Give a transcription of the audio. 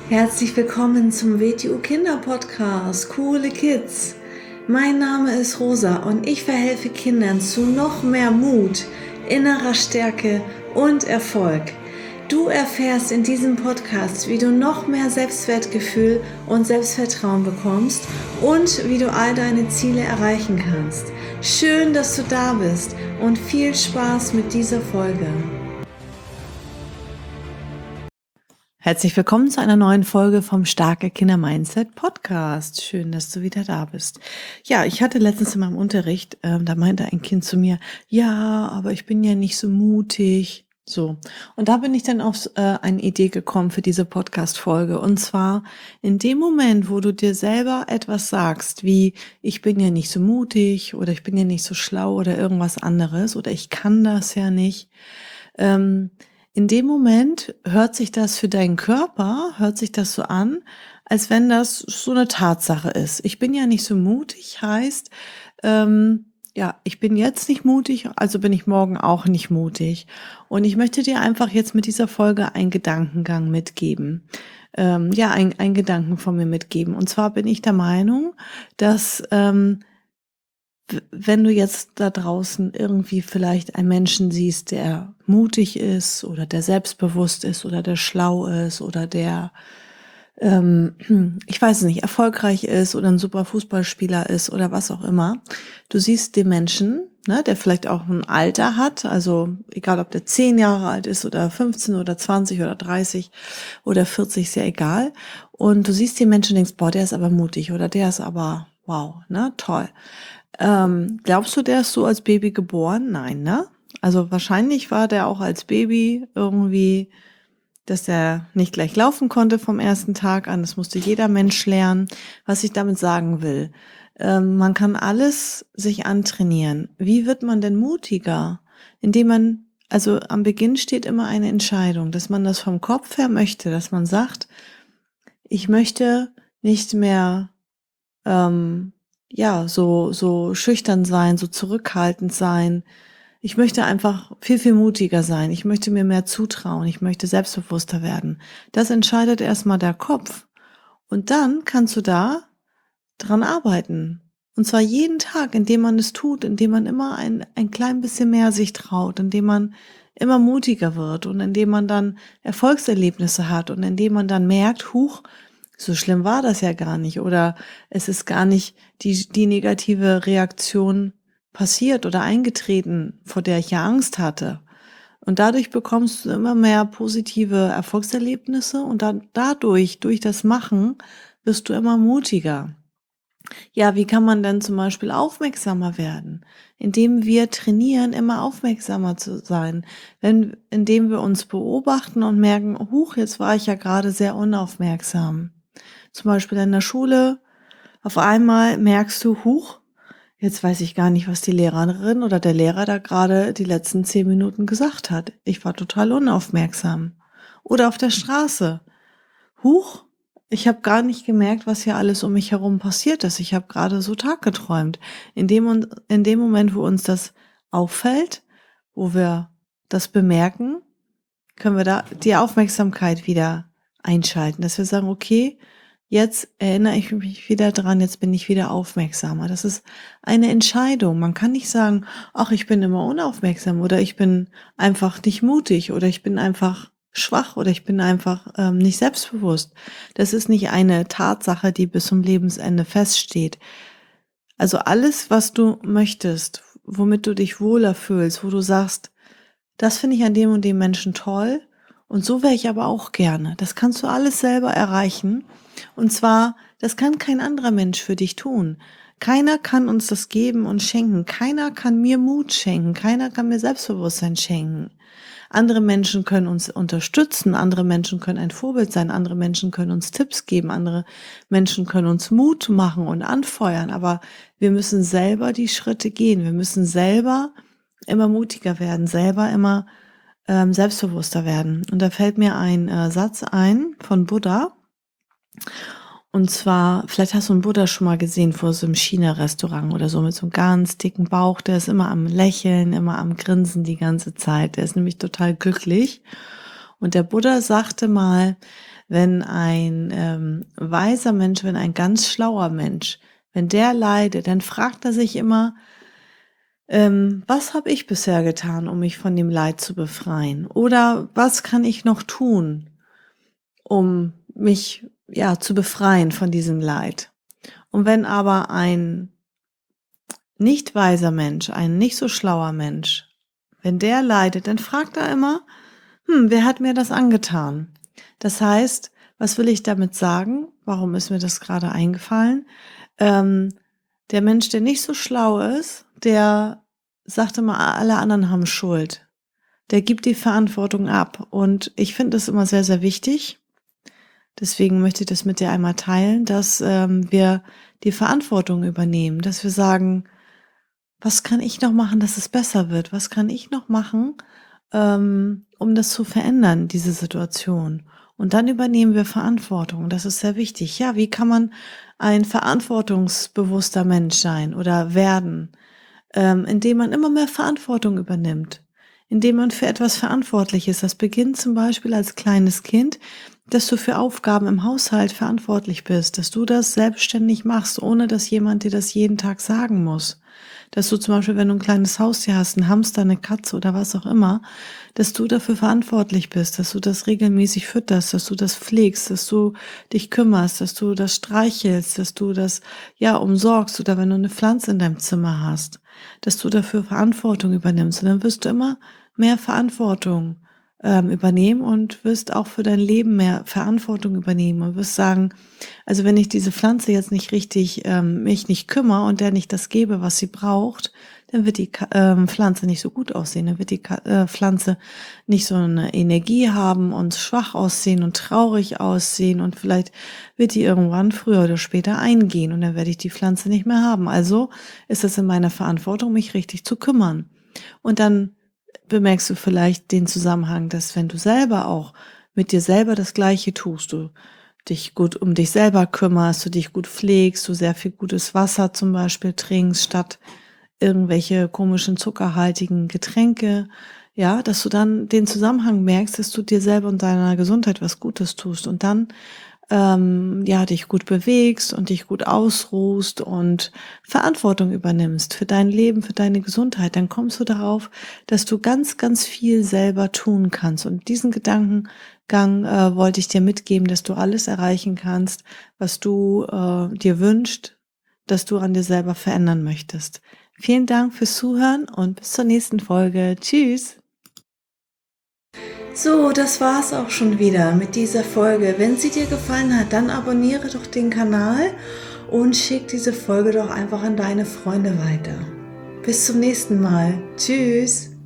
Herzlich willkommen zum WTU Kinder Podcast, Coole Kids. Mein Name ist Rosa und ich verhelfe Kindern zu noch mehr Mut, innerer Stärke und Erfolg. Du erfährst in diesem Podcast, wie du noch mehr Selbstwertgefühl und Selbstvertrauen bekommst und wie du all deine Ziele erreichen kannst. Schön, dass du da bist und viel Spaß mit dieser Folge. Herzlich willkommen zu einer neuen Folge vom Starke Kinder Mindset Podcast. Schön, dass du wieder da bist. Ja, ich hatte letztens in meinem Unterricht, da meinte ein Kind zu mir, ja, aber ich bin ja nicht so mutig. So. Und da bin ich dann auf eine Idee gekommen für diese Podcast-Folge. Und zwar in dem Moment, wo du dir selber etwas sagst, wie ich bin ja nicht so mutig oder ich bin ja nicht so schlau oder irgendwas anderes oder ich kann das ja nicht, in dem Moment hört sich das für deinen Körper, hört sich das so an, als wenn das so eine Tatsache ist. Ich bin ja nicht so mutig, heißt, ja, ich bin jetzt nicht mutig, also bin ich morgen auch nicht mutig. Und ich möchte dir einfach jetzt mit dieser Folge einen Gedankengang mitgeben. Ja, ein Gedanken von mir mitgeben. Und zwar bin ich der Meinung, dass wenn du jetzt da draußen irgendwie vielleicht einen Menschen siehst, der mutig ist oder der selbstbewusst ist oder der schlau ist oder der, ich weiß es nicht, erfolgreich ist oder ein super Fußballspieler ist oder was auch immer, du siehst den Menschen, ne, der vielleicht auch ein Alter hat, also egal, ob der 10 Jahre alt ist oder 15 oder 20 oder 30 oder 40, ist ja egal. Und du siehst den Menschen und denkst, boah, der ist aber mutig oder der ist aber, wow, ne, toll. Glaubst du, der ist so als Baby geboren? Nein, ne? Also wahrscheinlich war der auch als Baby irgendwie, dass er nicht gleich laufen konnte vom ersten Tag an. Das musste jeder Mensch lernen. Was ich damit sagen will, man kann alles sich antrainieren. Wie wird man denn mutiger? Indem man, also am Beginn steht immer eine Entscheidung, dass man das vom Kopf her möchte, dass man sagt, ich möchte nicht mehr ja, so schüchtern sein, so zurückhaltend sein. Ich möchte einfach viel, viel mutiger sein. Ich möchte mir mehr zutrauen. Ich möchte selbstbewusster werden. Das entscheidet erstmal der Kopf. Und dann kannst du da dran arbeiten. Und zwar jeden Tag, indem man es tut, indem man immer ein klein bisschen mehr sich traut, indem man immer mutiger wird und indem man dann Erfolgserlebnisse hat und indem man dann merkt, huch, so schlimm war das ja gar nicht oder es ist gar nicht die negative Reaktion passiert oder eingetreten, vor der ich ja Angst hatte. Und dadurch bekommst du immer mehr positive Erfolgserlebnisse und dann dadurch, durch das Machen, wirst du immer mutiger. Ja, wie kann man denn zum Beispiel aufmerksamer werden? Indem wir trainieren, immer aufmerksamer zu sein. Indem wir uns beobachten und merken, huch, jetzt war ich ja gerade sehr unaufmerksam. Zum Beispiel in der Schule, auf einmal merkst du, huch, jetzt weiß ich gar nicht, was die Lehrerin oder der Lehrer da gerade die letzten 10 Minuten gesagt hat. Ich war total unaufmerksam. Oder auf der Straße. Huch, ich habe gar nicht gemerkt, was hier alles um mich herum passiert ist. Ich habe gerade so Tag geträumt. In dem Moment, wo uns das auffällt, wo wir das bemerken, können wir da die Aufmerksamkeit wieder einschalten, dass wir sagen, okay, jetzt erinnere ich mich wieder dran, jetzt bin ich wieder aufmerksamer. Das ist eine Entscheidung. Man kann nicht sagen, ach, ich bin immer unaufmerksam oder ich bin einfach nicht mutig oder ich bin einfach schwach oder ich bin einfach nicht selbstbewusst. Das ist nicht eine Tatsache, die bis zum Lebensende feststeht. Also alles, was du möchtest, womit du dich wohler fühlst, wo du sagst, das finde ich an dem und dem Menschen toll und so wäre ich aber auch gerne. Das kannst du alles selber erreichen. Und zwar, das kann kein anderer Mensch für dich tun. Keiner kann uns das geben und schenken. Keiner kann mir Mut schenken. Keiner kann mir Selbstbewusstsein schenken. Andere Menschen können uns unterstützen. Andere Menschen können ein Vorbild sein. Andere Menschen können uns Tipps geben. Andere Menschen können uns Mut machen und anfeuern. Aber wir müssen selber die Schritte gehen. Wir müssen selber immer mutiger werden, selber immer selbstbewusster werden. Und da fällt mir ein Satz ein von Buddha. Und zwar, vielleicht hast du einen Buddha schon mal gesehen vor so einem China-Restaurant oder so mit so einem ganz dicken Bauch. Der ist immer am Lächeln, immer am Grinsen die ganze Zeit. Der ist nämlich total glücklich. Und der Buddha sagte mal, Wenn ein weiser Mensch, wenn ein ganz schlauer Mensch, wenn der leidet, dann fragt er sich immer, was habe ich bisher getan, um mich von dem Leid zu befreien? Oder was kann ich noch tun, um mich ja zu befreien von diesem Leid? Und wenn aber ein nicht weiser Mensch, ein nicht so schlauer Mensch, wenn der leidet, dann fragt er immer, wer hat mir das angetan? Das heißt, was will ich damit sagen? Warum ist mir das gerade eingefallen? Ähm, Der Mensch, der nicht so schlau ist, der sagt immer, alle anderen haben Schuld. Der gibt die Verantwortung ab. Und ich finde das immer sehr, sehr wichtig. Deswegen möchte ich das mit dir einmal teilen, dass wir die Verantwortung übernehmen, dass wir sagen, was kann ich noch machen, dass es besser wird? Was kann ich noch machen, um das zu verändern, diese Situation? Und dann übernehmen wir Verantwortung. Das ist sehr wichtig. Ja, wie kann man ein verantwortungsbewusster Mensch sein oder werden? Indem man immer mehr Verantwortung übernimmt, indem man für etwas verantwortlich ist. Das beginnt zum Beispiel als kleines Kind, dass du für Aufgaben im Haushalt verantwortlich bist, dass du das selbstständig machst, ohne dass jemand dir das jeden Tag sagen muss. Dass du zum Beispiel, wenn du ein kleines Haustier hast, ein Hamster, eine Katze oder was auch immer, dass du dafür verantwortlich bist, dass du das regelmäßig fütterst, dass du das pflegst, dass du dich kümmerst, dass du das streichelst, dass du das ja umsorgst oder wenn du eine Pflanze in deinem Zimmer hast, dass du dafür Verantwortung übernimmst. Und dann wirst du immer mehr Verantwortung übernehmen und wirst auch für dein Leben mehr Verantwortung übernehmen und wirst sagen, also wenn ich diese Pflanze jetzt nicht richtig mich nicht kümmere und der nicht das gebe, was sie braucht, dann wird die Pflanze nicht so gut aussehen, dann wird die Pflanze nicht so eine Energie haben und schwach aussehen und traurig aussehen und vielleicht wird die irgendwann früher oder später eingehen und dann werde ich die Pflanze nicht mehr haben. Also ist es in meiner Verantwortung, mich richtig zu kümmern. Und dann bemerkst du vielleicht den Zusammenhang, dass wenn du selber auch mit dir selber das Gleiche tust, du dich gut um dich selber kümmerst, du dich gut pflegst, du sehr viel gutes Wasser zum Beispiel trinkst, statt irgendwelche komischen zuckerhaltigen Getränke, ja, dass du dann den Zusammenhang merkst, dass du dir selber und deiner Gesundheit was Gutes tust und dann ja, dich gut bewegst und dich gut ausruhst und Verantwortung übernimmst für dein Leben, für deine Gesundheit, dann kommst du darauf, dass du ganz, ganz viel selber tun kannst. Und diesen Gedankengang wollte ich dir mitgeben, dass du alles erreichen kannst, was du dir wünschst, dass du an dir selber verändern möchtest. Vielen Dank fürs Zuhören und bis zur nächsten Folge. Tschüss! So, das war's auch schon wieder mit dieser Folge. Wenn sie dir gefallen hat, dann abonniere doch den Kanal und schick diese Folge doch einfach an deine Freunde weiter. Bis zum nächsten Mal. Tschüss!